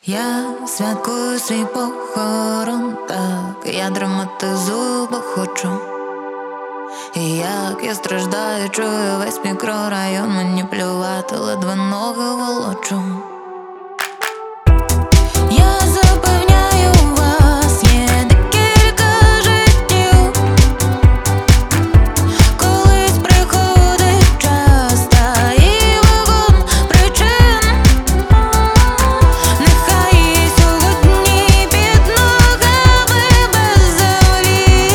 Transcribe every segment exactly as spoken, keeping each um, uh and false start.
Я святкую свій похорон, так, я драматизую, бо хочу. І як я страждаю, чую весь мікрорайон, мені плювати, ледве ноги волочу. Я запевняю вас, є декілька життів. Колись приходить час, та і вагон причин. Нехай і сьогодні під ногами без землі.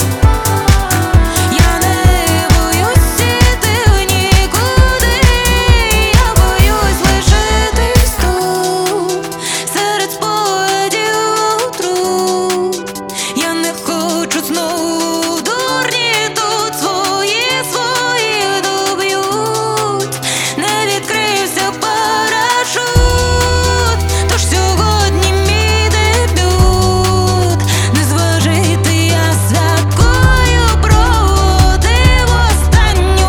Я не боюсь іти в нікуди, я боюсь лишитись тут, серед спогадів отрут. Я не хочу знову, дурні тут свої свої доб'ють. Не відкрився парашут, тож сьогодні мій дебют. Не зважити, я святкую, проводив останню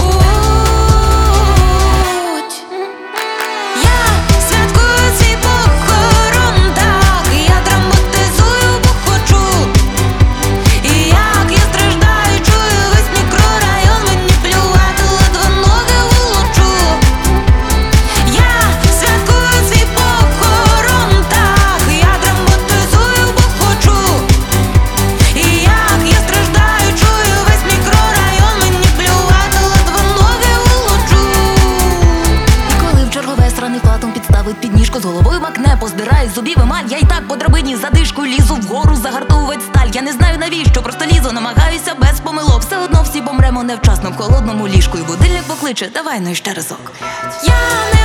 путь. Я святкую свій похорон, так, я драматизую, бо хочу. І як я страждаю, чую весь мікрорайон, мені плювати, ледве ноги волочу. Я святкую свій похорон, так, я драматизую, бо хочу. І як я страждаю, чую весь мікрорайон, мені плювати, ледве ноги волочу. І коли в чергове сраний платом підставить підніжку, з головою макне, поздирає з зубів емаль. Я й так по драбині задишку лізу вгору, загартовувать сталь. Я не знаю навіщо, просто лізу, намагаюся без помилок. Все одно всі помремо невчасно в холодному ліжку, і будильник покличе, давай ну іще разок. Я не